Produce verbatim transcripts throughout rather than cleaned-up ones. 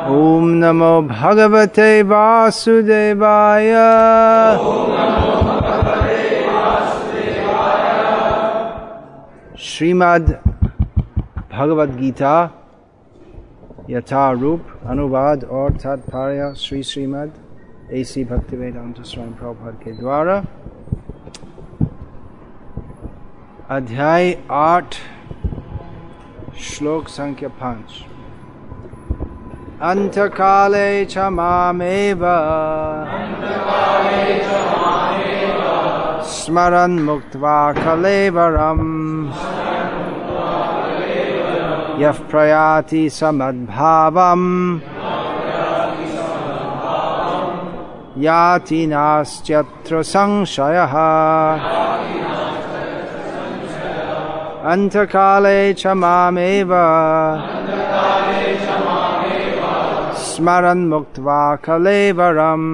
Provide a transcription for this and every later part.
ओम नमो भगवते वासुदेवाय। श्रीमद् भगवद गीता यथारूप अनुवाद और तात्पर्य श्री श्रीमद् एसी भक्तिवेदांत स्वामी प्रभुपाद के द्वारा। अध्याय आठ श्लोक संख्या पांच। अंतकाले च मामेव स्मरन् मुक्त्वा कलेवरम् यः प्रयाति समद्भावम् याति नास्त्यत्र संशयः। अंतकाले च मामेव स्मरन् मुक्त्वा कलेवरम्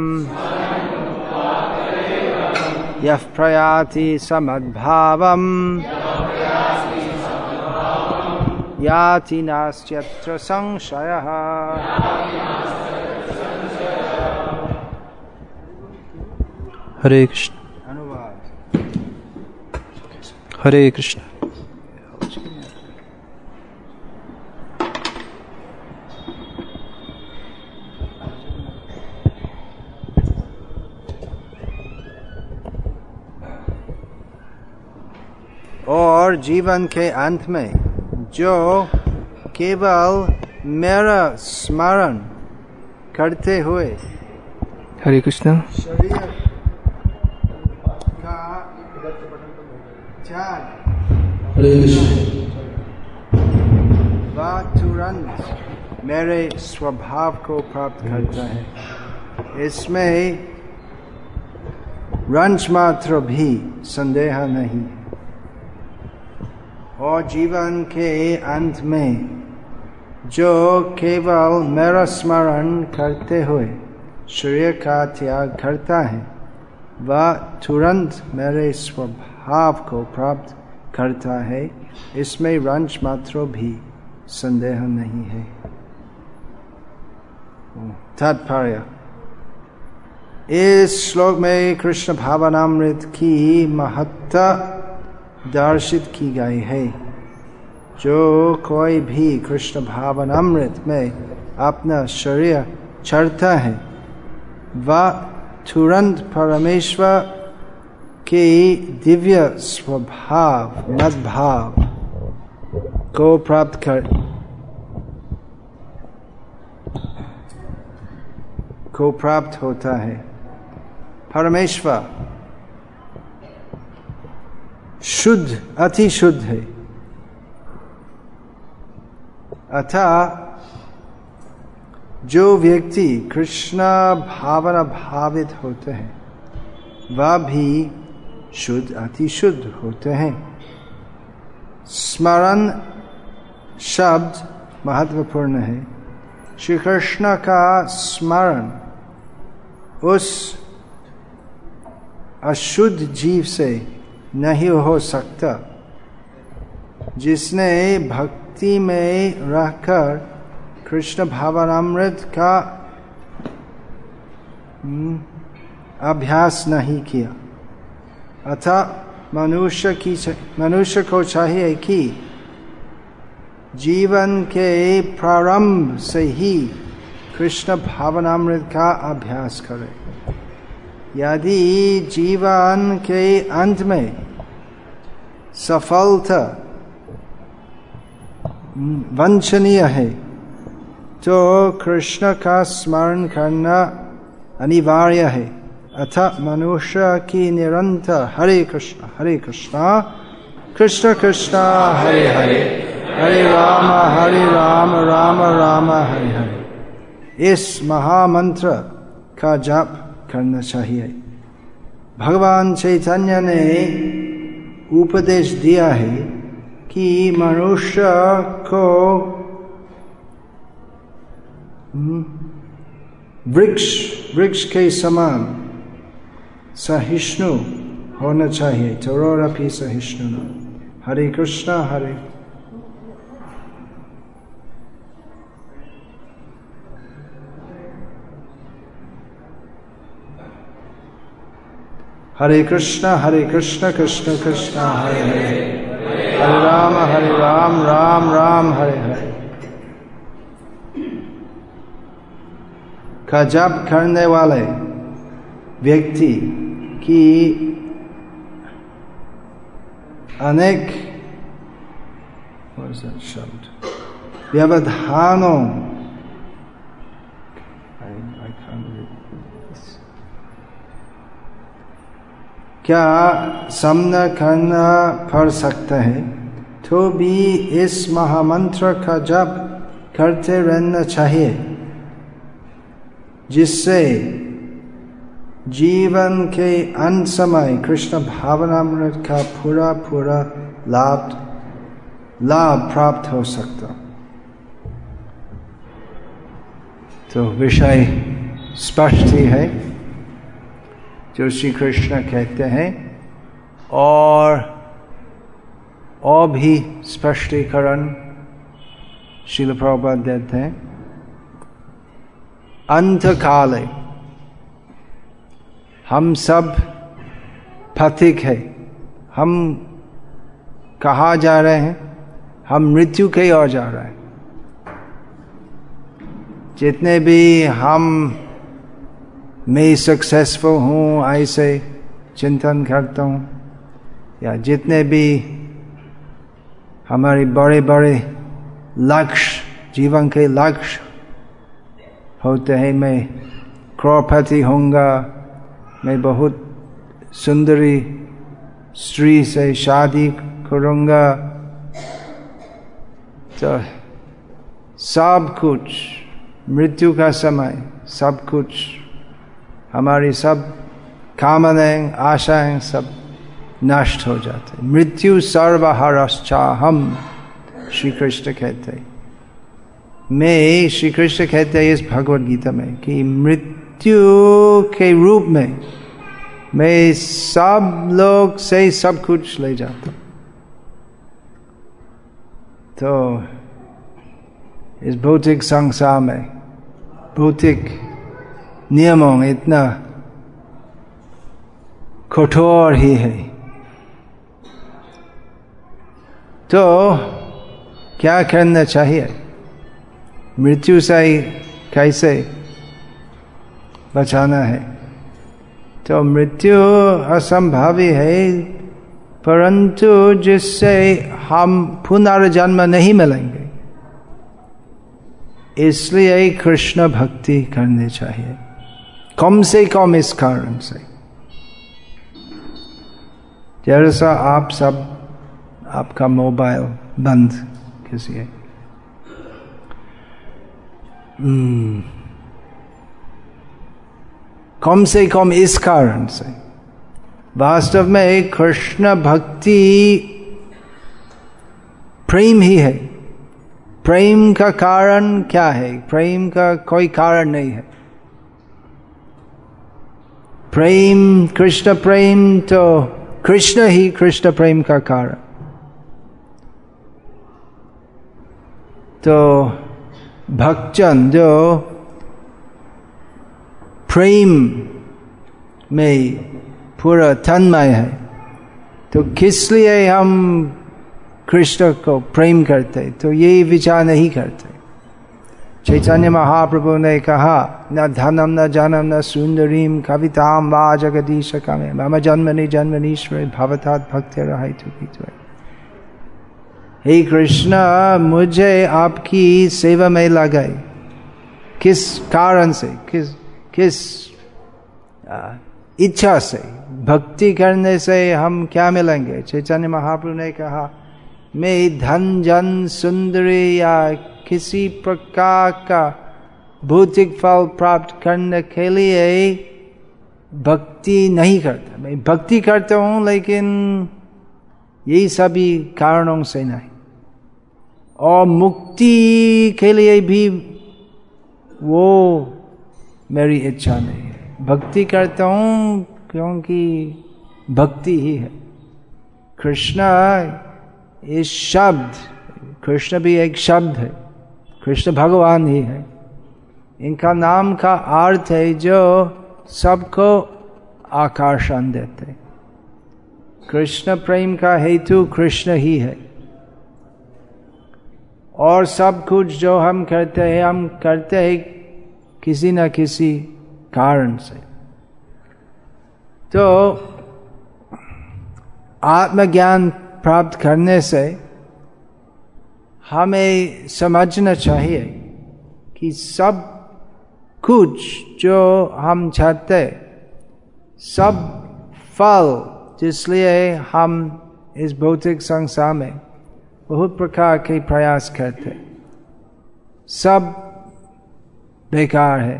यः प्रयाति समद्भावम् याति नास्त्यत्र संशयः। हरे कृष्ण। अनुवाद। हरे कृष्ण। और जीवन के अंत में जो केवल मेरा स्मरण करते हुए हरे कृष्ण शरीर का त्याग वह तुरंत मेरे स्वभाव को प्राप्त करता है। इसमें रंच मात्र भी संदेह नहीं। और जीवन के अंत में जो केवल मेरा स्मरण करते हुए शरीर का त्याग करता है वह तुरंत मेरे स्वभाव को प्राप्त करता है। इसमें रंच मात्र भी संदेह नहीं है। तात्पर्य। इस श्लोक में कृष्ण भावनामृत की महत्ता दर्शित की गई है। जो कोई भी कृष्ण भावनामृत में अपना शरीर चढ़ता है वह तुरंत परमेश्वर के दिव्य स्वभाव मद्भाव को प्राप्त कर को प्राप्त होता है। परमेश्वर शुद्ध अति शुद्ध है। अतः जो व्यक्ति कृष्ण भावना भावित होते हैं वह भी शुद्ध अति शुद्ध होते हैं। स्मरण शब्द महत्वपूर्ण है। श्री कृष्ण का स्मरण उस अशुद्ध जीव से नहीं हो सकता जिसने भक्ति में रहकर कृष्ण भावनामृत का अभ्यास नहीं किया। अतः मनुष्य की मनुष्य को चाहिए कि जीवन के प्रारंभ से ही कृष्ण भावनामृत का अभ्यास करे। यदि जीवन के अंत में सफलता वांछनीय है तो कृष्ण का स्मरण करना अनिवार्य है। अतः मनुष्य की निरंतर हरे कृष्ण हरे कृष्ण कृष्ण कृष्ण हरे हरे हरे राम हरे राम राम राम हरे हरे इस महामंत्र का जाप करना चाहिए। भगवान चैतन्य ने उपदेश दिया है कि मनुष्य को वृक्ष वृक्ष के समान सहिष्णु होना चाहिए। तरोरपि सहिष्णु। हरे कृष्ण। हरे हरे कृष्ण हरे कृष्ण कृष्ण कृष्ण हरे हरे, हरे राम हरे राम राम राम हरे हरे। का जप करने वाले व्यक्ति की अनेक शब्द व्यवधानों क्या सामना करना पड़ सकता है, तो भी इस महामंत्र का जप करते रहना चाहिए, जिससे जीवन के अंत समय कृष्ण भावनामृत का पूरा पूरा लाभ लाभ प्राप्त हो सकता। तो विषय स्पष्ट ही है जो श्री कृष्ण कहते हैं, और और भी स्पष्टीकरण श्रील प्रभुपाद देते हैं। अंत काले हम सब पथिक है, हम कहाँ जा रहे हैं, हम मृत्यु की ओर जा रहे हैं। जितने भी हम मैं सक्सेसफुल हूँ ऐसे चिंतन करता हूँ, या जितने भी हमारे बड़े बड़े लक्ष्य जीवन के लक्ष्य होते हैं, मैं करोड़पति होऊंगा, मैं बहुत सुंदरी स्त्री से शादी करूँगा, तो सब कुछ मृत्यु का समय सब कुछ हमारी सब कामनाएं आशाएं सब नष्ट हो जाते। मृत्यु सर्वहरश्चाहम श्री कृष्ण कहते, मैं श्री कृष्ण कहते हैं इस भगवद गीता में कि मृत्यु के रूप में मैं सब लोग से सब कुछ ले जाता। तो इस भौतिक संसार में भौतिक नियमों इतना कठोर ही है, तो क्या करना चाहिए, मृत्यु से कैसे बचाना है। तो मृत्यु असंभावी है, परंतु जिससे हम पुनर्जन्म नहीं मिलेंगे, इसलिए कृष्ण भक्ति करनी चाहिए, कम से कम इस कारण से। जैसा आप सब आपका मोबाइल बंद कीजिए, कम से कम इस कारण से। वास्तव में कृष्ण भक्ति प्रेम ही है। प्रेम का कारण क्या है? प्रेम का कोई कारण नहीं है। प्रेम, कृष्ण प्रेम, तो कृष्ण ही कृष्ण प्रेम का कारण। तो भक्तजन जो प्रेम में पूरा तन्मय है, तो किस लिए हम कृष्ण को प्रेम करते? तो ये विचार नहीं करते। चैतन्य महाप्रभु ने कहा, न धनम न जनम न सुंदरीम कविताम वा जगदीश कामे मम जन्मनि जन्मनीश्वरे भवतात् भक्तिर्हेतु हेतु। हे कृष्ण, मुझे आपकी सेवा में लगाए। किस कारण से? किस किस इच्छा से? भक्ति करने से हम क्या मिलेंगे? चैतन्य महाप्रभु ने कहा, मैं धन जन सुंदरी या किसी प्रकार का भौतिक फल प्राप्त करने के लिए भक्ति नहीं करता। मैं भक्ति करता हूँ, लेकिन यही सभी कारणों से नहीं। और मुक्ति के लिए भी वो मेरी इच्छा नहीं है। भक्ति करता हूँ क्योंकि भक्ति ही है। कृष्ण इस शब्द, कृष्ण भी एक शब्द है, कृष्ण भगवान ही है। इनका नाम का अर्थ है जो सबको आकर्षण देते। कृष्ण प्रेम का हेतु कृष्ण ही है, और सब कुछ जो हम करते हैं हम करते हैं किसी न किसी कारण से। तो आत्मज्ञान प्राप्त करने से हमें समझना चाहिए कि सब कुछ जो हम चाहते, सब फल जिसलिए हम इस भौतिक संसार में बहुत प्रकार के प्रयास करते, सब बेकार है,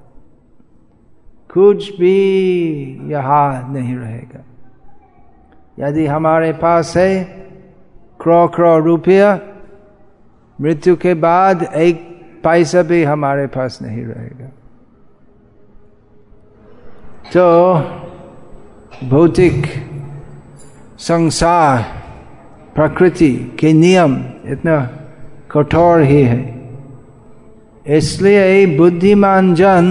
कुछ भी यहाँ नहीं रहेगा। यदि हमारे पास है करोड़ करोड़ रुपया, मृत्यु के बाद एक पैसा भी हमारे पास नहीं रहेगा। तो भौतिक संसार प्रकृति के नियम इतना कठोर ही है, इसलिए बुद्धिमान जन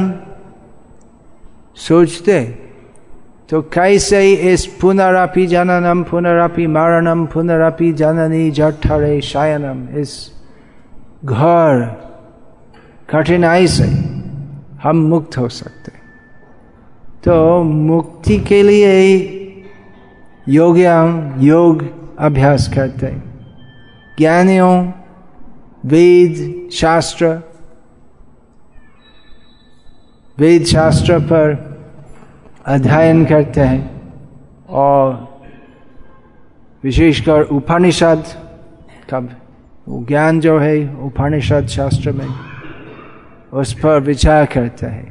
सोचते तो कैसे इस पुनरपि जननम पुनरपि मरणम पुनरपि जननी जठरे शयनम, इस घर कठिनाई से हम मुक्त हो सकते। तो मुक्ति के लिए योगियां योग अभ्यास करते, ज्ञानियों वेद शास्त्र वेद शास्त्र पर अध्ययन करते हैं, और विशेषकर उपनिषद का ज्ञान जो है उपनिषद शास्त्र में उस पर विचार करते हैं।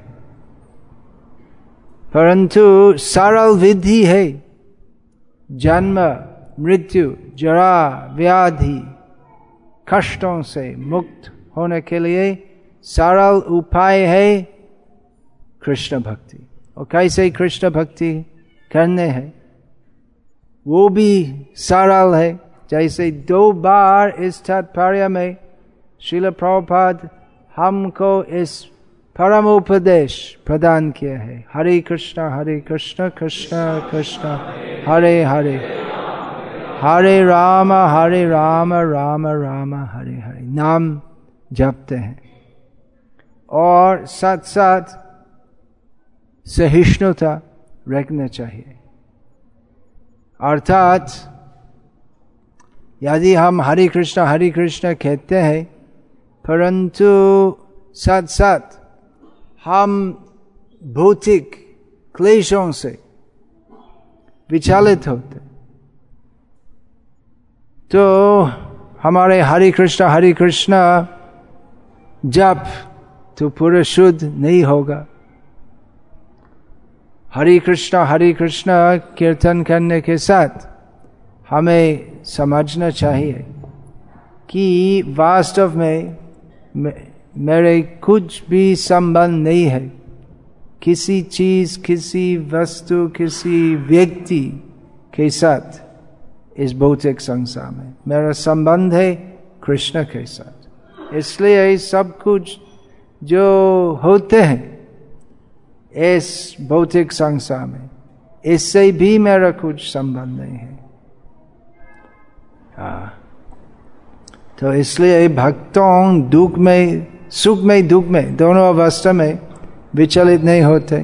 परंतु सरल विधि है जन्म मृत्यु जरा व्याधि कष्टों से मुक्त होने के लिए सरल उपाय है कृष्ण भक्ति। और कैसे कृष्ण भक्ति करने हैं वो भी सरल है। जैसे दो बार इस तात्पर्य में श्रील प्रभुपाद हमको इस परम उपदेश प्रदान किया है, हरे कृष्णा हरे कृष्णा कृष्णा कृष्णा हरे हरे, हरे राम हरे राम राम राम हरे हरे, नाम जपते हैं। और साथ साथ सहिष्णुता रखना चाहिए। अर्थात यदि हम हरे कृष्णा हरे कृष्णा कहते हैं परंतु साथ साथ हम भौतिक क्लेशों से विचलित होते, तो हमारे हरे कृष्णा हरे कृष्णा जप तो पूरा शुद्ध नहीं होगा। हरे कृष्णा हरे कृष्णा कीर्तन करने के साथ हमें समझना चाहिए कि वास्तव में मेरे कुछ भी संबंध नहीं है किसी चीज किसी वस्तु किसी व्यक्ति के साथ इस भौतिक संसार में। मेरा संबंध है कृष्ण के साथ। इसलिए सब कुछ जो होते हैं इस भौतिक संसार में, इससे भी मेरा कुछ संबंध नहीं है। हाँ, तो इसलिए भक्तों दुख में सुख में दुख में दोनों अवस्था में विचलित नहीं होते।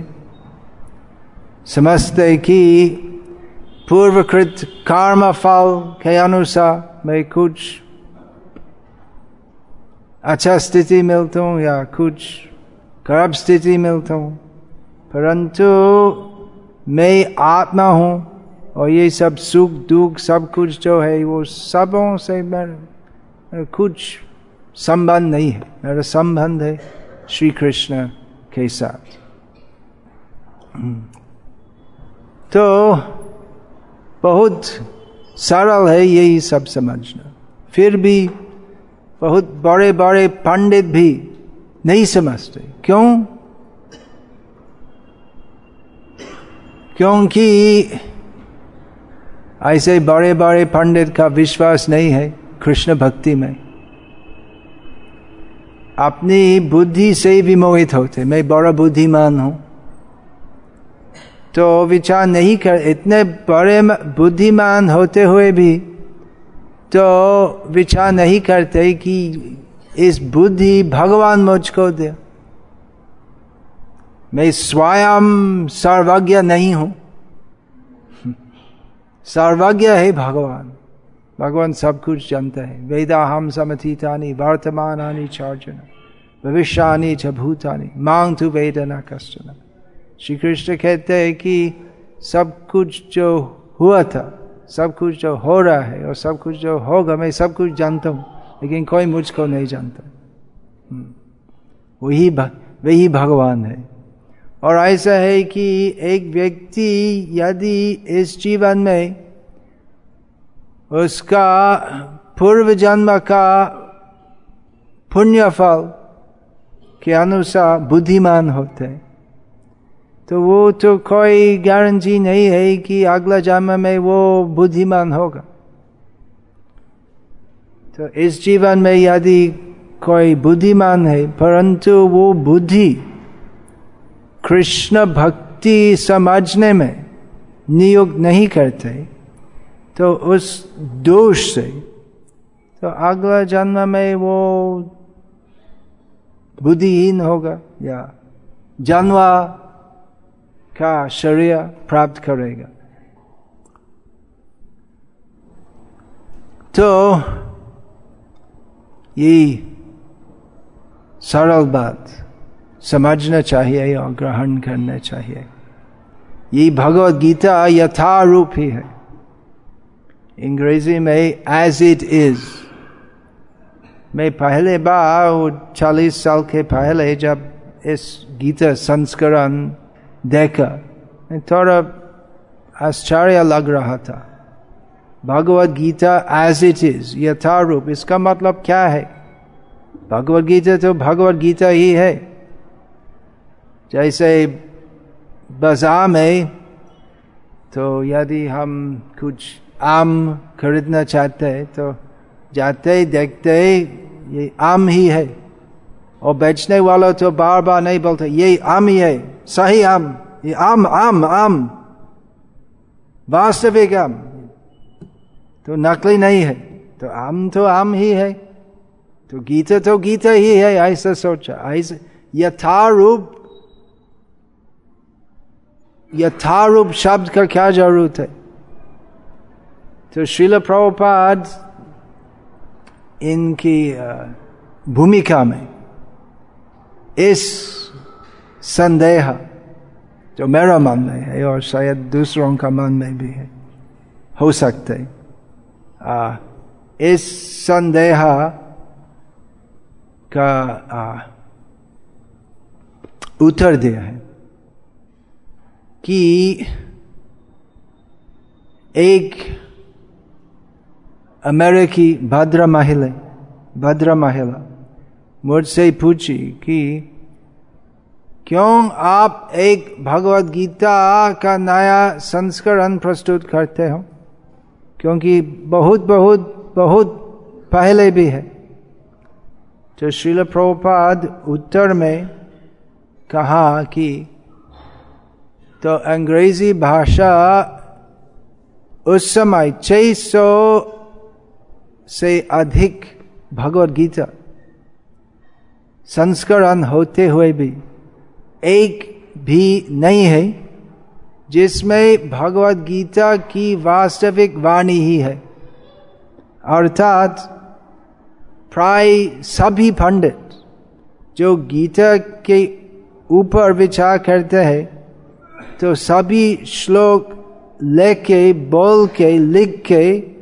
समझते कि पूर्वकृत कर्म फल के अनुसार मैं कुछ अच्छा स्थिति मिलता हूँ या कुछ खराब स्थिति मिलता हूँ, परंतु मैं आत्मा हूँ और ये सब सुख दुख सब कुछ जो है वो सबों से मेरा कुछ संबंध नहीं है। मेरा संबंध है श्री कृष्ण के साथ। तो बहुत सरल है यही सब समझना। फिर भी बहुत बड़े बड़े पंडित भी नहीं समझते। क्यों? क्योंकि ऐसे बड़े बड़े पंडित का विश्वास नहीं है कृष्ण भक्ति में। अपनी बुद्धि से विमोहित होते, मैं बड़ा बुद्धिमान हूं तो विचार नहीं कर, इतने बड़े बुद्धिमान होते हुए भी तो विचार नहीं करते कि इस बुद्धि भगवान मुझको दे। मैं स्वयं सर्वज्ञ नहीं हूं, सर्वज्ञ है भगवान। भगवान सब कुछ जानता है। वेदाहम समतीतानि वर्तमानानि चार्जुन भविष्यानि च भूतानि मां तु वेद न कश्चन। श्री कृष्ण कहते हैं कि सब कुछ जो हुआ था, सब कुछ जो हो रहा है और सब कुछ जो होगा, मैं सब कुछ जानता हूं, लेकिन कोई मुझको नहीं जानता। वही वही भगवान है। और ऐसा है कि एक व्यक्ति यदि इस जीवन में उसका पूर्व जन्म का पुण्य फल के अनुसार बुद्धिमान होते हैं, तो वो तो कोई गारंटी नहीं है कि अगला जन्म में वो बुद्धिमान होगा। तो इस जीवन में यदि कोई बुद्धिमान है परंतु वो बुद्धि कृष्ण भक्ति समझने में नियुक्त नहीं करते, तो उस दोष से तो अगला जन्म में वो बुद्धिहीन होगा या जानवर का शरीर प्राप्त करेगा। तो ये सरल बात समझना चाहिए और ग्रहण करना चाहिए। ये भगवत गीता यथारूप ही है। अंग्रेजी में एज इट इज। मैं पहले बार चालीस साल के पहले जब इस गीता संस्करण देखा, थोड़ा आश्चर्य लग रहा था। Bhagavad Gita as it is, यथारूप, इसका मतलब क्या है? भगवत गीता तो भगवत गीता ही है। जैसे बाजार में तो यदि हम कुछ आम खरीदना चाहते हैं तो जाते ही देखते ही ये आम ही है, और बेचने वाला तो बार बार नहीं बोलते ये आम ही है, सही आम, ये आम आम आम वास्तविक आम, तो नकली नहीं है। तो आम तो आम ही है, तो गीता तो गीता ही है, ऐसा सोचा। ऐसे यथारूप, यथारूप शब्द का क्या जरूरत है? तो श्रील प्रभुपाद इनकी भूमिका में इस संदेह जो मेरा मन में है और शायद दूसरों का मन में भी है, हो सकते आ, इस संदेह का आ, उत्तर दिया है कि एक अमेरिकी भद्र महिला भद्र महिला मुझसे पूछी कि क्यों आप एक भगवत गीता का नया संस्करण प्रस्तुत करते हो, क्योंकि बहुत बहुत बहुत पहले भी है। तो श्रील प्रभुपाद उत्तर में कहा कि तो अंग्रेजी भाषा उस समय छह सौ से अधिक भगवत गीता संस्करण होते हुए भी एक भी नहीं है जिसमें भगवत गीता की वास्तविक वाणी ही है। अर्थात प्राय सभी पंडित जो गीता के ऊपर विचार करते हैं तो सभी श्लोक लेके बोल के लिख के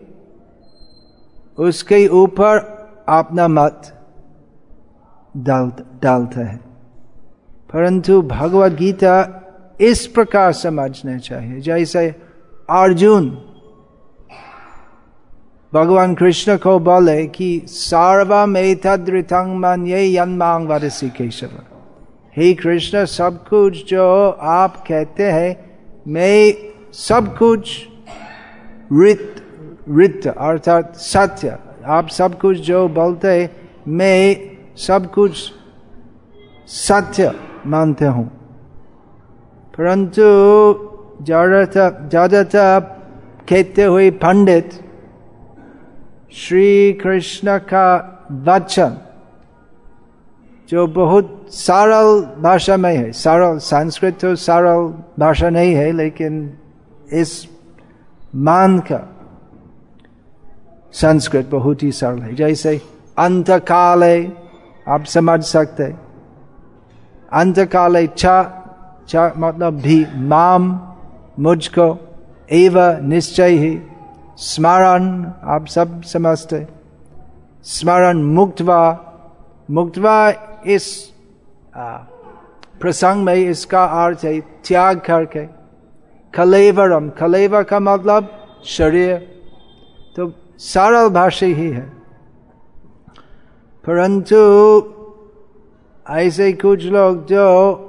उसके ऊपर अपना मत डाल डालते हैं, परंतु भगवत गीता इस प्रकार समझना चाहिए जैसे अर्जुन भगवान कृष्ण को बोले कि सर्वम एतद्रितं मन्ये यन्मां वदसि केशव। हे कृष्ण, सब कुछ जो आप कहते हैं मैं सब कुछ रित रित अर्थात सत्य, आप सब कुछ जो बोलते हैं मैं सब कुछ सत्य मानते हूं, परंतु ज्यादातर ज्यादातर कहते हुए पंडित श्री कृष्ण का वचन जो बहुत सरल भाषा में है, सरल संस्कृत तो सरल भाषा नहीं है, लेकिन इस मान का संस्कृत बहुत ही सरल है। जैसे अंतकाले आप समझ सकते, अंतकाले च च मतलब भी, माम मुझको, एव निश्चय ही, स्मरण आप सब समझते, स्मरण मुक्तवा, मुक्तवा इस आ, प्रसंग में इसका अर्थ है त्याग करके। कलेवरम, कलेवर का मतलब शरीर, तो सरल भाषा ही है। परंतु ऐसे कुछ लोग जो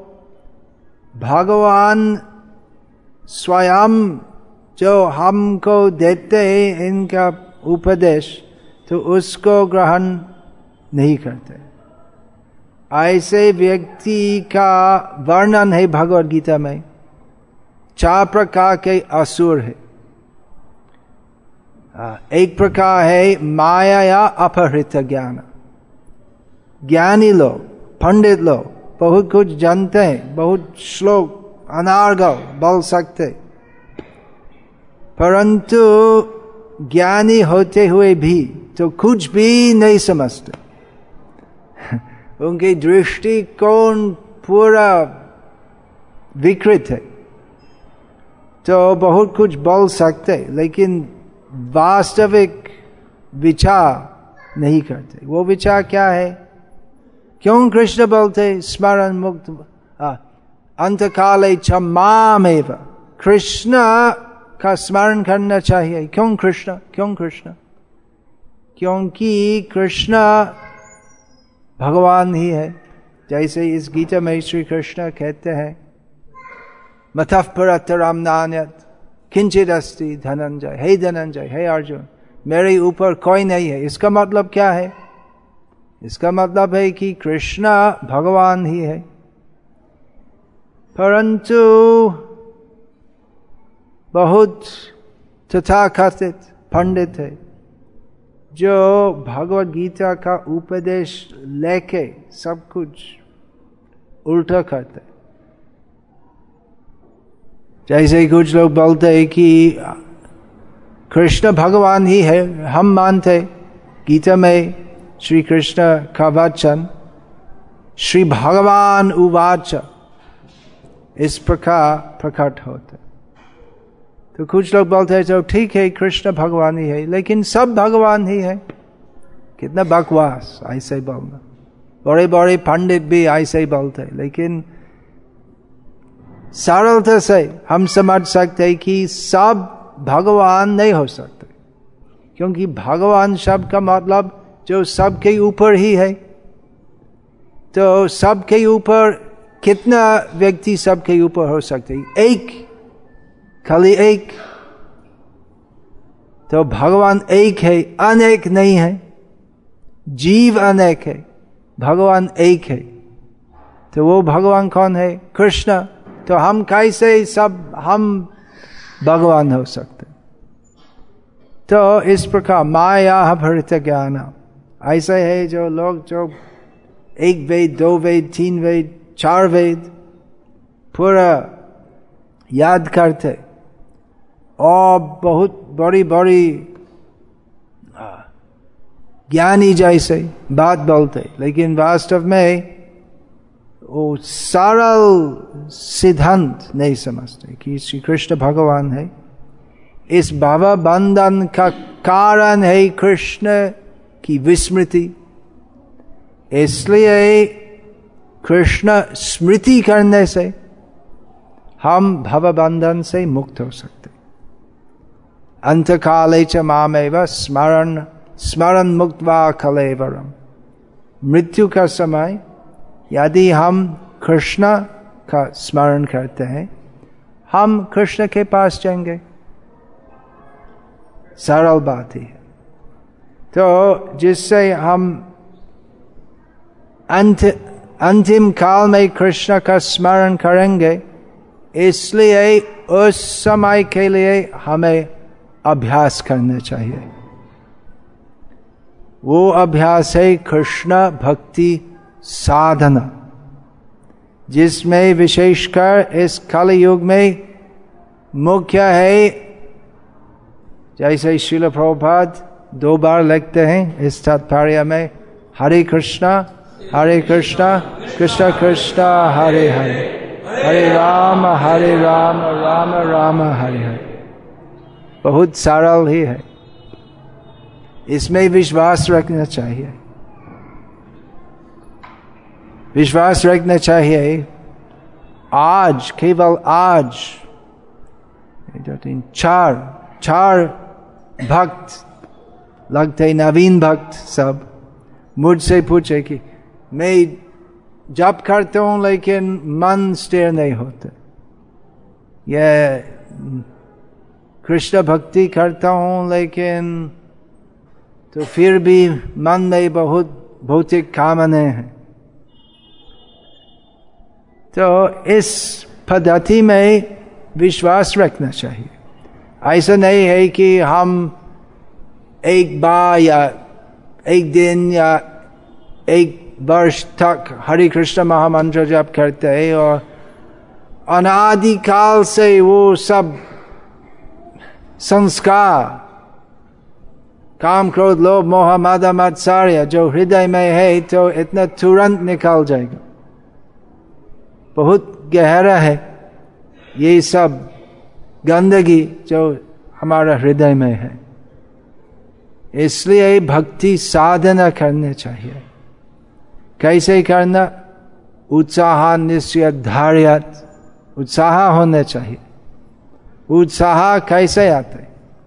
भगवान स्वयं जो हमको देते हैं इनका उपदेश, तो उसको ग्रहण नहीं करते। ऐसे व्यक्ति का वर्णन है भगवद गीता में। चार प्रकार के असुर है। एक प्रकार है माया या अपहृत ज्ञान। ज्ञानी लोग, पंडित लोग बहुत कुछ जानते हैं, बहुत श्लोक अनार्गल बोल सकते, परंतु ज्ञानी होते हुए भी तो कुछ भी नहीं समझते। उनकी दृष्टिकोण पूरा विकृत है। तो बहुत कुछ बोल सकते लेकिन वास्तविक विचार नहीं करते। वो विचार क्या है? क्यों कृष्ण बोलते स्मरण मुक्त अंतकाले च मामेव, कृष्ण का स्मरण करना चाहिए। क्यों कृष्ण? क्यों कृष्ण? क्योंकि कृष्ण भगवान ही है। जैसे इस गीता में श्री कृष्ण कहते हैं मतः परतरम नान्यत् किंचित् अस्ति धनंजय, हे धनंजय, हे अर्जुन, मेरे ऊपर कोई नहीं है। इसका मतलब क्या है? इसका मतलब है कि कृष्ण भगवान ही है। परंतु बहुत तथाकथित पंडित है जो भगवद गीता का उपदेश लेके सब कुछ उल्टा करते। जैसे कुछ लोग बोलते हैं कि कृष्ण भगवान ही है, हम मानते गीता में श्री कृष्ण का वचन श्री भगवान उवाच इस प्रकार प्रकट होते। तो कुछ लोग बोलते हैं तो ठीक है कृष्ण भगवान ही है, लेकिन सब भगवान ही है। कितना बकवास ऐसे बोलना। बड़े बड़े पंडित भी ऐसे ही बोलते हैं, लेकिन सरलता से हम समझ सकते हैं कि सब भगवान नहीं हो सकते, क्योंकि भगवान शब्द का मतलब जो सबके ऊपर ही है। तो सबके ऊपर कितना व्यक्ति सबके ऊपर हो सकते हैं? एक, खाली एक। तो भगवान एक है, अनेक नहीं है। जीव अनेक है, भगवान एक है। तो वो भगवान कौन है? कृष्ण। तो हम कैसे सब हम भगवान हो सकते? तो इस प्रकार माया अपहृत ज्ञान ऐसे है जो लोग जो एक वेद, दो वेद, तीन वेद, चार वेद पूरा याद करते और बहुत बड़ी बड़ी ज्ञानी जैसे बात बोलते, लेकिन वास्तव में वो सरल सिद्धांत नहीं समझते कि श्री कृष्ण भगवान है। इस भाव बंधन का कारण है कृष्ण की विस्मृति। इसलिए कृष्ण स्मृति करने से हम भव बंधन से मुक्त हो सकते। अंतकाले च मामेव स्मरण स्मरण मुक्त्वा कलेवरम। मृत्यु का समय यदि हम कृष्ण का स्मरण करते हैं, हम कृष्ण के पास जाएंगे। सरल बात ही है। तो जिससे हम अंत अंतिम काल में कृष्ण का स्मरण करेंगे, इसलिए उस समय के लिए हमें अभ्यास करना चाहिए। वो अभ्यास है कृष्ण भक्ति साधना, जिसमें विशेषकर इस कलयुग में मुख्य है, जैसे श्रील प्रभुपाद दो बार लिखते हैं इस तात्पर्य में, हरे कृष्णा हरे कृष्णा कृष्ण कृष्ण हरे हरे, हरे राम हरे राम राम राम हरे हरे। बहुत सरल ही है, इसमें विश्वास रखना चाहिए। विश्वास रखना चाहिए। आज, केवल आज दो तीन चार चार भक्त लगते नवीन भक्त सब मुझसे पूछे कि मैं जप करता हूं लेकिन मन स्थिर नहीं होता, यह कृष्ण भक्ति करता हूं लेकिन तो फिर भी मन में बहुत भौतिक कामनाएं हैं। तो इस पद्धति में विश्वास रखना चाहिए। ऐसा नहीं है कि हम एक बार या एक दिन या एक वर्ष तक हरे कृष्ण महामंत्र जप करते हैं और अनादिकाल से वो सब संस्कार, काम क्रोध लोभ मोह मद मात्सर्य जो हृदय में है तो इतना तुरंत निकल जाएगा। बहुत गहरा है ये सब गंदगी जो हमारा हृदय में है। इसलिए भक्ति साधना करने चाहिए। कैसे करना? उत्साह निश्चय धैर्य, उत्साह होने चाहिए। उत्साह कैसे आते?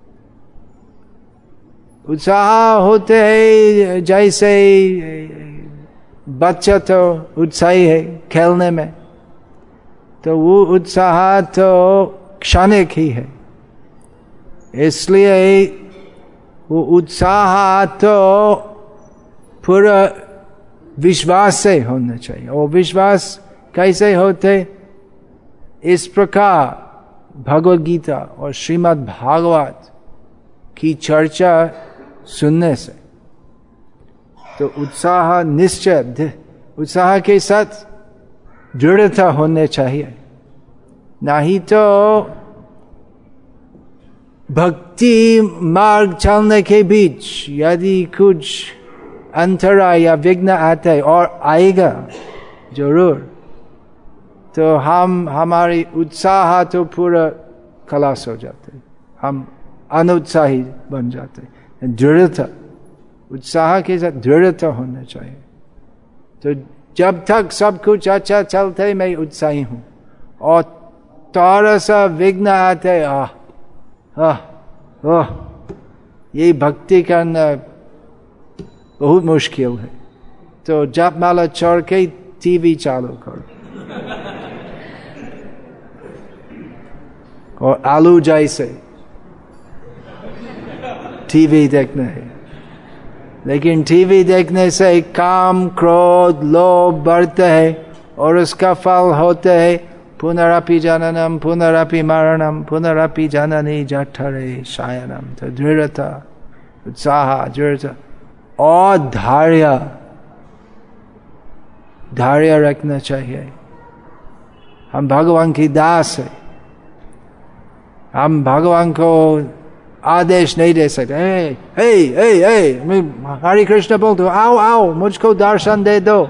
उत्साह होते है जैसे बच्चा तो उत्साही है खेलने में, तो वो उत्साह तो क्षणिक ही है। इसलिए वो उत्साह तो पूरा विश्वास से होना चाहिए। और विश्वास कैसे होते? इस प्रकार भगवद गीता और श्रीमद् भागवत की चर्चा सुनने से तो उत्साह निश्चय, उत्साह के साथ दृढ़ता होने चाहिए। नहीं तो भक्ति मार्ग चलने के बीच यदि कुछ अंतराय या विघ्न आता है, और आएगा जरूर, तो हम हमारी उत्साह तो पूरा खलास हो जाते, हम अनुत्साही बन जाते। दृढ़ता, उत्साह के साथ दृढ़ता होना चाहिए। तो जब तक सब कुछ अच्छा चलता है मैं उत्साही हूं, और थोड़ा सा विघ्न आते है, आह आह आह ये भक्ति करना बहुत मुश्किल है, तो जप माला छोड़ के टीवी चालू करो और आलू जैसे टीवी देखना है। लेकिन टीवी देखने से काम क्रोध लोभ बढ़ते है और उसका फल होते है पुनरपि जननम पुनरपि मरणम पुनरपि जननी जठरे शयनम। तो दृढ़ता, उत्साह, दृढ़ता और धैर्य, धैर्य रखना चाहिए। हम भगवान की दास है, हम भगवान को आदेश नहीं दे सकते। ए, ए, ए, ए, मैं हरे कृष्ण बोलता हूँ, आओ आओ मुझको दर्शन दे दो।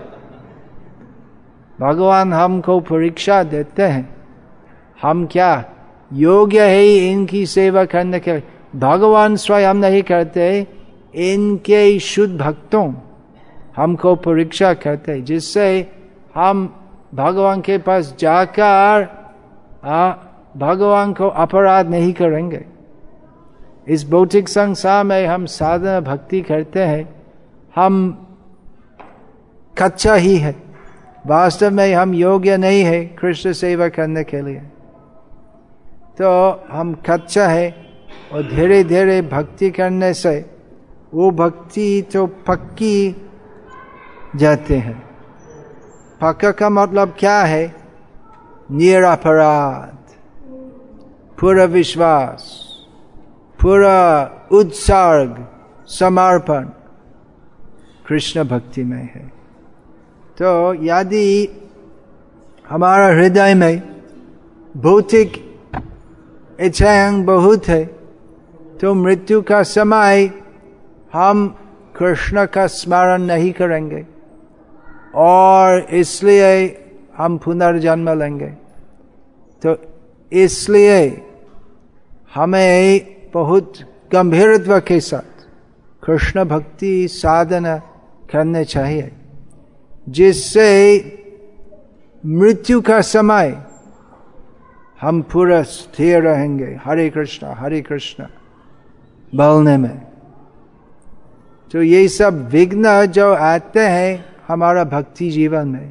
भगवान हमको परीक्षा देते हैं, हम क्या योग्य है इनकी सेवा करने के? भगवान स्वयं नहीं करते, इनके शुद्ध भक्तों हमको परीक्षा करते हैं, जिससे हम भगवान के पास जाकर भगवान को अपराध नहीं करेंगे। इस भौतिक संसार में हम साधना भक्ति करते हैं, हम कच्चा ही है, वास्तव में हम योग्य नहीं है कृष्ण सेवा करने के लिए। तो हम कच्चा है, और धीरे धीरे भक्ति करने से वो भक्ति तो पक्की जाते हैं। पक्का का मतलब क्या है? निरपराध, पूरा विश्वास, पूरा उत्सर्ग, समर्पण कृष्ण भक्ति में है। तो यदि हमारा हृदय में भौतिक इच्छाएं बहुत है तो मृत्यु का समय हम कृष्ण का स्मरण नहीं करेंगे और इसलिए हम पुनर्जन्म लेंगे। तो इसलिए हमें बहुत गंभीरत्व के साथ कृष्ण भक्ति साधना करने चाहिए, जिससे मृत्यु का समय हम पूरा स्थिर रहेंगे हरे कृष्णा हरे कृष्णा बोलने में। तो ये सब विघ्न जो आते हैं हमारा भक्ति जीवन में,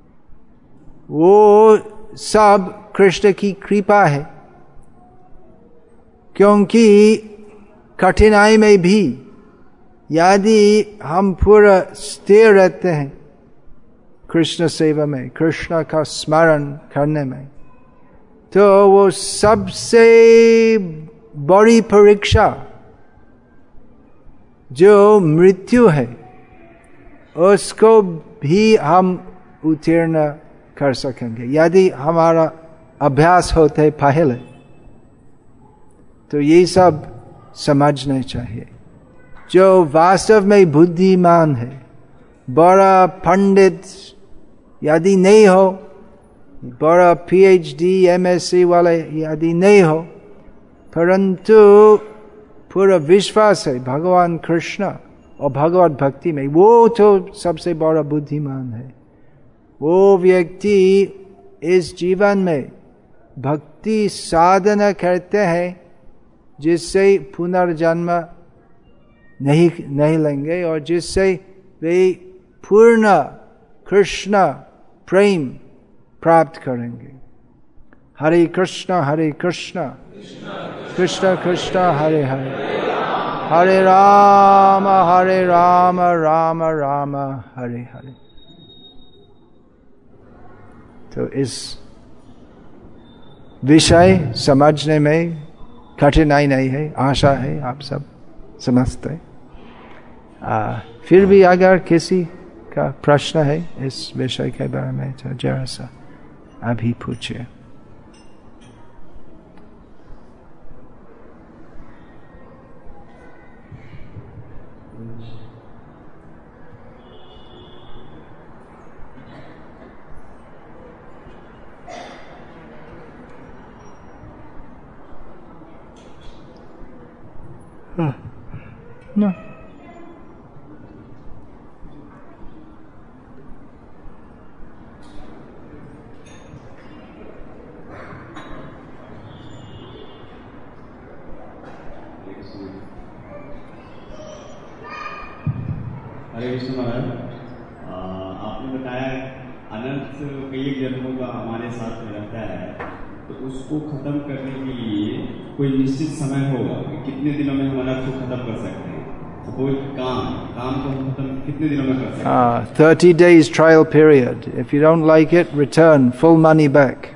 वो सब कृष्ण की कृपा है, क्योंकि कठिनाई में भी यदि हम पूरा स्थिर रहते हैं कृष्ण सेवा में, कृष्ण का स्मरण करने में, तो वो सबसे बड़ी परीक्षा जो मृत्यु है उसको भी हम उत्तीर्ण कर सकेंगे यदि हमारा अभ्यास होते पहले। तो ये सब समझना चाहिए। जो वास्तव में बुद्धिमान है, बड़ा पंडित यदि नहीं हो, बड़ा पीएचडी एमएससी वाले यदि नहीं हो, परंतु पूरा विश्वास है भगवान कृष्ण और भगवत भक्ति में, वो तो सबसे बड़ा बुद्धिमान है। वो व्यक्ति इस जीवन में भक्ति साधना करते हैं जिससे पुनर्जन्म नहीं नहीं लेंगे और जिससे वे पूर्ण कृष्ण प्रेम प्राप्त करेंगे। हरे कृष्णा हरे कृष्णा कृष्ण कृष्ण हरे हरे, हरे राम हरे राम राम राम हरे हरे। तो इस विषय समझने में कठिनाई नहीं है, आशा है आप सब समझते हैं। आ, फिर भी अगर किसी का प्रश्न है इस विषय के बारे में तो जरा सा अभी पूछिए। No. हरे कृष्ण महाराज, आपने बताया अनंत कई जन्मों का हमारे साथ में रहता है, तो उसको खत्म करने के लिए कोई निश्चित समय होगा कि कितने दिनों में हम अनंत को खत्म कर सकते हैं? कोई काम काम को हम खत्म कितने दिनों में कर सकते हैं? Ah, thirty days trial period. If you don't like it, return full money back.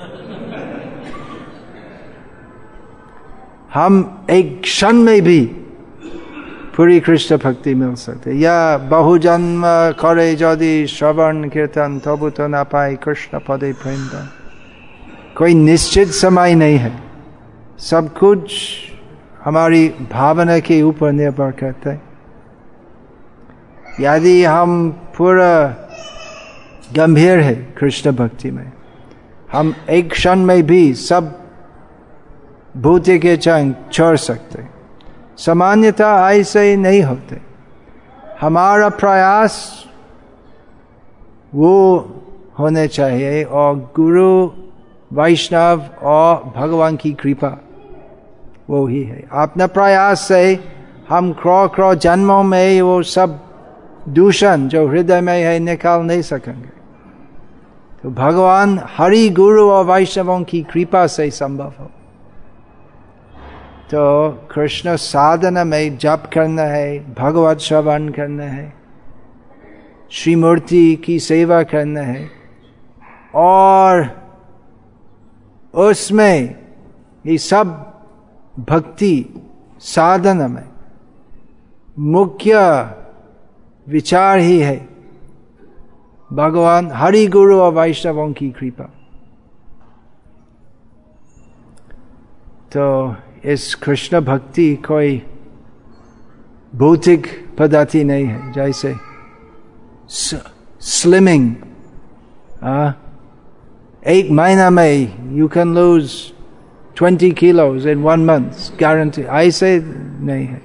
हम एक क्षण में भी पूरी कृष्ण भक्ति मिल सकते, या बहुजन्म करे यदि श्रवण कीर्तन तबु तो न पाए कृष्ण पदे प्रेम। कोई निश्चित समय नहीं है, सब कुछ हमारी भावना के ऊपर निर्भर करता है। यदि हम पूरा गंभीर है कृष्ण भक्ति में, हम एक क्षण में भी सब भौतिक इच्छाएं छोड़ सकते। सामान्यतः ऐसे नहीं होते। हमारा प्रयास वो होने चाहिए और गुरु वैष्णव और भगवान की कृपा वो ही है। अपना प्रयास से हम क्रौ क्रौ जन्मों में वो सब दूषण जो हृदय में है निकाल नहीं सकेंगे। तो भगवान हरि गुरु और वैष्णवों की कृपा से संभव हो। तो कृष्ण साधना में जप करना है, भगवत श्रवण करना है, श्रीमूर्ति की सेवा करना है और उसमें ये सब भक्ति साधन में मुख्य विचार ही है भगवान हरि गुरु और वैष्णवों की कृपा। तो इस कृष्ण भक्ति कोई भौतिक पद्धति नहीं है, जैसे स्लिमिंग, एक महीना में you can lose twenty kilos in one month guarantee, ऐसे नहीं है।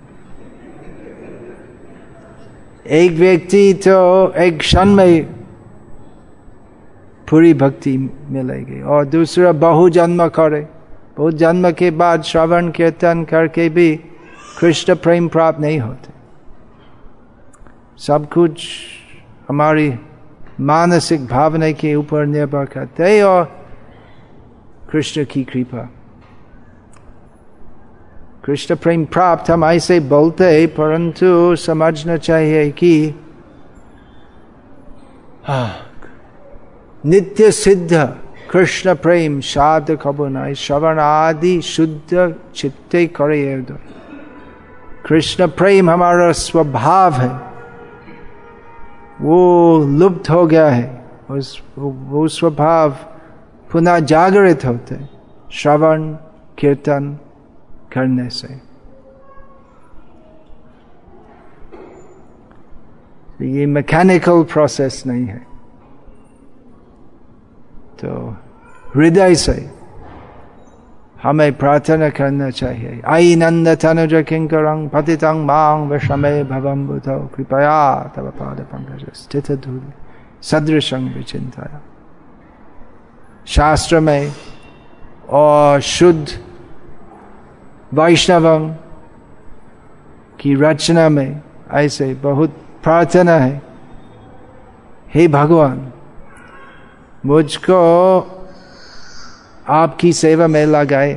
एक व्यक्ति तो एक क्षण में पूरी भक्ति मिलेगी और दूसरा बहु जन्म करे, बहुत जन्म के बाद श्रवण कीर्तन करके भी कृष्ण प्रेम प्राप्त नहीं होते। सब कुछ हमारी मानसिक भावना के ऊपर निर्भर करते हैं और कृष्ण की कृपा। कृष्ण प्रेम प्राप्त हम ऐसे बोलते हैं, परंतु समझना चाहिए कि नित्य सिद्ध कृष्ण प्रेम साध कबुनाई श्रवण आदि शुद्ध चित्ते करे। कृष्ण प्रेम हमारा स्वभाव है, वो लुप्त हो गया है, उस वो स्वभाव पुनः जागृत होते श्रवण कीर्तन करने से। ये मैकेनिकल प्रोसेस नहीं है। तो हृदय से हमें प्रार्थना करना चाहिए, आई नंद तनुज किंकरं पतितं मां विषमे भवं बुधौ कृपया तव पाद पंकज स्थित धूलि सदृशं विचिंतया। शास्त्र में और शुद्ध वैष्णवं की रचना में ऐसे बहुत प्रार्थना है, हे भगवान मुझको आपकी सेवा में लगाए।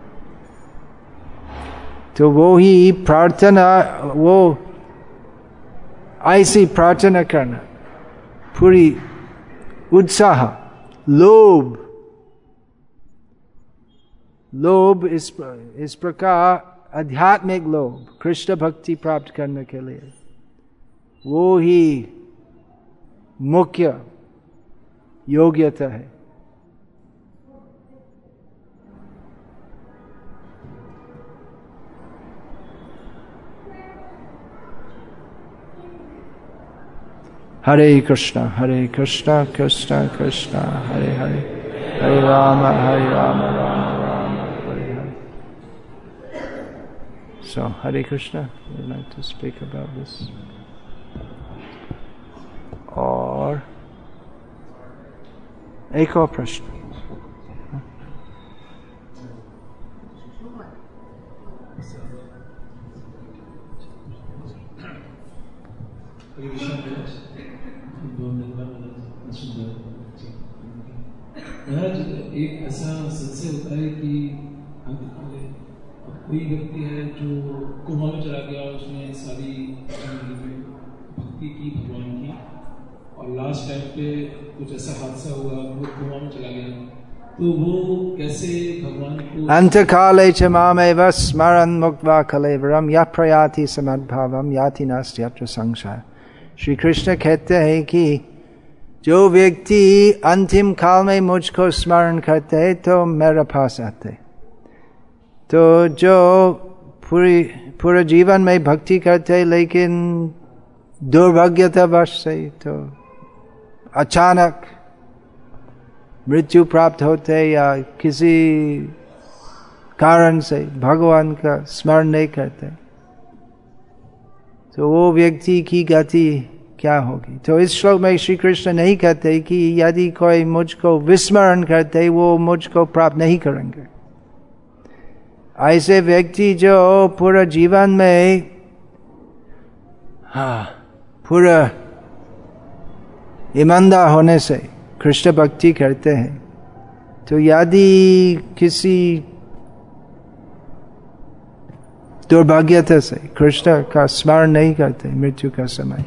तो वो ही प्रार्थना, वो ऐसी प्रार्थना करना पूरी उत्साह, लोभ लोभ इस इस प्रकार आध्यात्मिक लोभ कृष्ण भक्ति प्राप्त करने के लिए वो ही मुख्य योग्यता है। हरे कृष्णा हरे कृष्णा कृष्णा कृष्णा हरे हरे, हरे राम हरे Ram Ram Ram Hare Hare. So Hare Krishna, would you like to speak about this? और एक और प्रश्न। एक ऐसा संशय होता है कि कोई व्यक्ति है जो कोमा में चला गया, उसने सारी भक्ति की भगवान की, और लास्ट टाइम पे कुछ ऐसा हादसा हुआ, वो कोमा में चला गया, तो वो कैसे भगवान को अंतकाले च मामेव स्मरन् मुक्त्वा कलेवरं यः प्रयाति समद्भावं याति नास्त्यत्र संशयः। श्री कृष्ण कहते हैं कि जो व्यक्ति अंतिम काल में मुझको स्मरण करते हैं तो मेरे पास आते। तो जो पूरी पूरे जीवन में भक्ति करते लेकिन दुर्भाग्यतावश से तो अचानक मृत्यु प्राप्त होते या किसी कारण से भगवान का स्मरण नहीं करते, तो वो व्यक्ति की गति क्या होगी। तो इस श्लोक में श्री कृष्ण नहीं कहते कि यदि कोई मुझको विस्मरण करते वो मुझको प्राप्त नहीं करेंगे। ऐसे व्यक्ति जो पूरा जीवन में हाँ पूरा ईमानदार होने से कृष्ण भक्ति करते हैं, तो यदि किसी दुर्भाग्यता से कृष्ण का स्मरण नहीं करते मृत्यु का समय,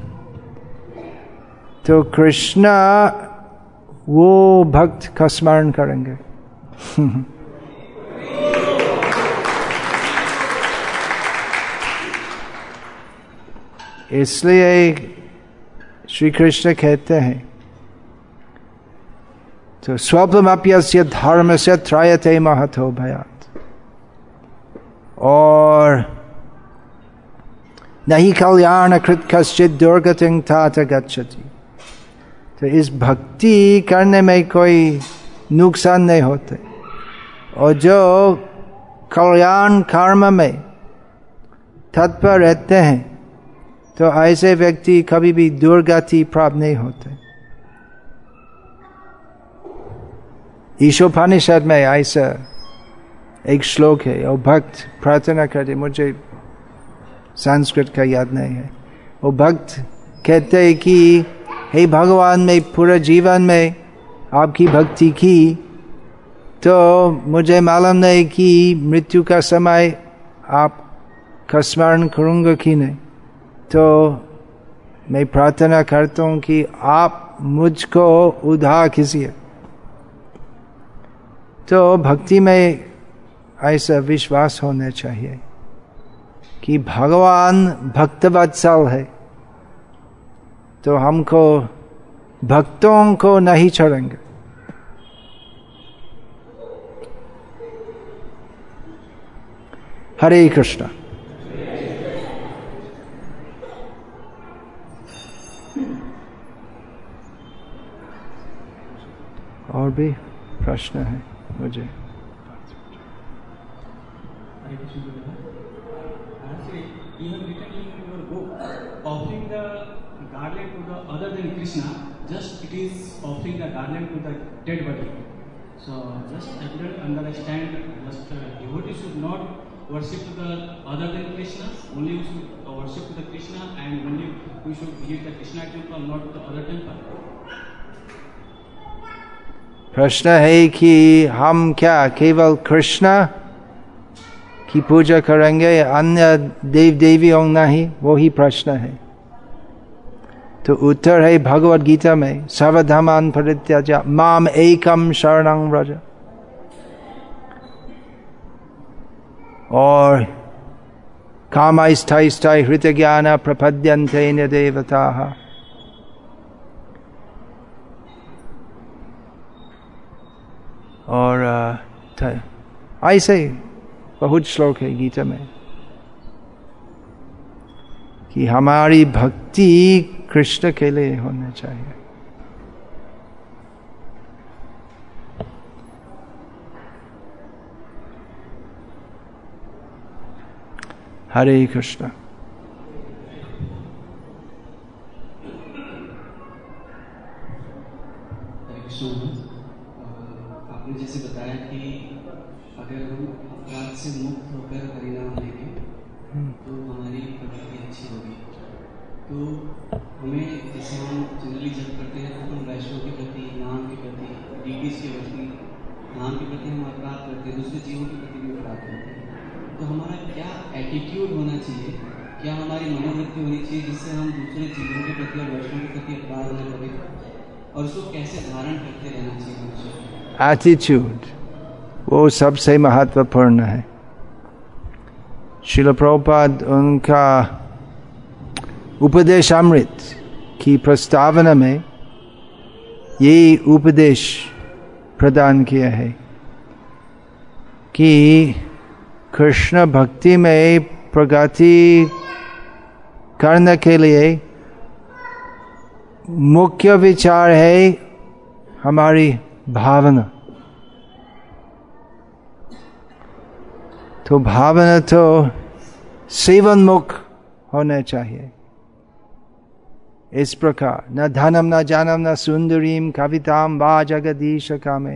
तो कृष्ण वो भक्त का स्मरण करेंगे इसलिए श्री कृष्ण कहते हैं तो स्वल्पमप्यस्य धर्मस्य त्रायते महतो भयात्, और नहीं कल्याण कृत कश्चित दुर्गतिं तात गच्छति। तो इस भक्ति करने में कोई नुकसान नहीं होते, और जो कल्याण कर्म में तत्पर रहते हैं तो ऐसे व्यक्ति कभी भी दुर्गति प्राप्त नहीं होते। ईशोपनिषद में ऐसा एक श्लोक है, और भक्त प्रार्थना करते, मुझे संस्कृत का याद नहीं है, वो भक्त कहते हैं कि हे भगवान, मैं पूरे जीवन में आपकी भक्ति की, तो मुझे मालूम नहीं कि मृत्यु का समय आपका स्मरण करूँगा कि नहीं, तो मैं प्रार्थना करता हूँ कि आप मुझको उद्धार कीजिए। तो भक्ति में ऐसा विश्वास होना चाहिए कि भगवान भक्तवत्सल है, तो हमको भक्तों को नहीं छोड़ेंगे। हरे कृष्ण। और भी प्रश्न है मुझे? You have written in your book, offering the garland to the other than Krishna, just it is offering the garland to the dead body. So just I couldn't understand. Just uh, devotees should not worship to the other than Krishna. Only we should uh, worship to the Krishna, and only we should visit the Krishna temple, not to the other temple. प्रश्न है कि हम क्या केवल कृष्ण की पूजा करेंगे, अन्य देव देवियों नहीं? वो ही प्रश्न है। तो उत्तर है भगवद गीता में, सर्वधर्मान् परित्यज्य माम एकम शरणं व्रज। और कामैस्थैस्थै हृतज्ञाना प्रपद्यन्ते न देवताः। और ऐसे बहुत श्लोक है गीता में कि हमारी भक्ति कृष्ण के लिए होना चाहिए। हरे कृष्ण। आपने जैसे बताया कि अगर हम अपराध से मुक्त होकर हरिनाम लेंगे तो हमारी प्रगति अच्छी होगी। तो हमें जैसे हम जनरली जब करते हैं तो हम वैष्णव के प्रति, नाम के प्रति, डीटीज के प्रति, नाम के प्रति हम अपराध करते हैं, दूसरे जीवों के प्रति भी अपराध करते हैं। तो हमारा क्या एटीट्यूड होना चाहिए, क्या हमारी मनोवृत्ति होनी चाहिए जिससे हम दूसरे जीवों के प्रति और वैष्णव के प्रति अपराध न करें, और उसको कैसे धारण करते रहना चाहिए? एटीट्यूड वो सबसे महत्वपूर्ण है। श्रील प्रभुपाद उनका उपदेश अमृत की प्रस्तावना में ये उपदेश प्रदान किया है कि कृष्ण भक्ति में प्रगति करने के लिए मुख्य विचार है हमारी भावना। तो भावना तो सेवनमुख होना चाहिए। इस प्रकार न धनम न जानम न सुंदरीम कविताम वा जगदीश कामे,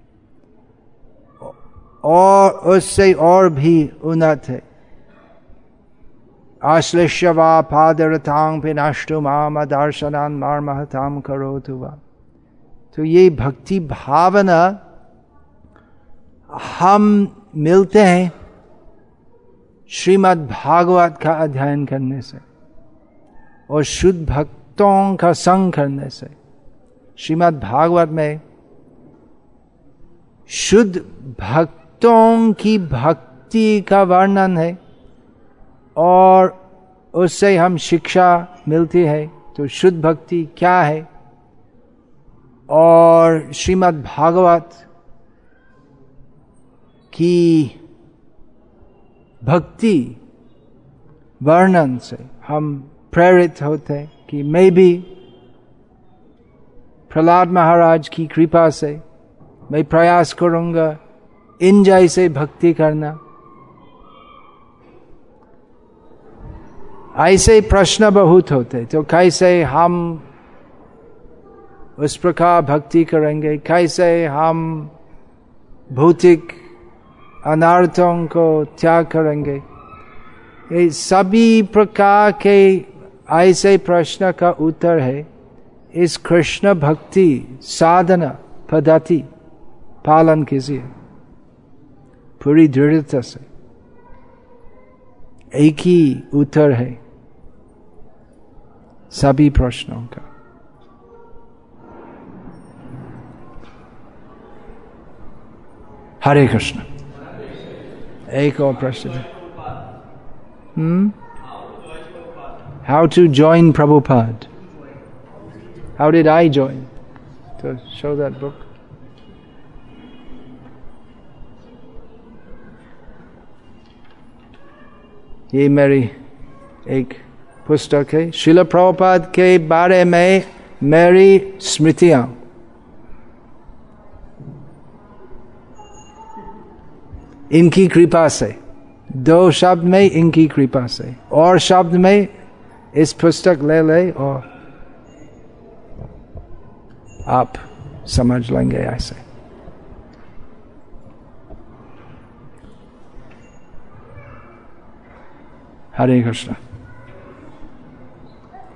और उससे और भी उन्नत है आश्लेष्य वा पादरतांग पिनाष्टु माम दर्शनान मार्महताम करोतु वा। तो ये भक्ति भावना हम मिलते हैं श्रीमद् भागवत का अध्ययन करने से और शुद्ध भक्तों का संग करने से। श्रीमद् भागवत में शुद्ध भक्तों की भक्ति का वर्णन है और उससे हम शिक्षा मिलती है। तो शुद्ध भक्ति क्या है, और श्रीमद् भागवत की भक्ति वर्णन से हम प्रेरित होते हैं कि मैं भी प्रहलाद महाराज की कृपा से मैं प्रयास करूंगा इन जैसे भक्ति करना। ऐसे प्रश्न बहुत होते, तो कैसे हम उस प्रकार भक्ति करेंगे, कैसे हम भौतिक अनर्थों को त्याग करेंगे। ये सभी प्रकार के ऐसे प्रश्न का उत्तर है इस कृष्ण भक्ति साधना पद्धति पालन कीजिए पूरी दृढ़ता से। एक ही उत्तर है सभी प्रश्नों का। हरे कृष्ण। एक और प्रश्न है, hmm? How to join Prabhupada? How did I join? So show that book. ये मेरी एक पुस्तक है, श्रील प्रभुपाद के बारे में मेरी स्मृतियां। इनकी कृपा से, दो शब्द में इनकी कृपा से, और शब्द में इस पुस्तक ले ले और आप समझ लेंगे ऐसे। हरे कृष्ण।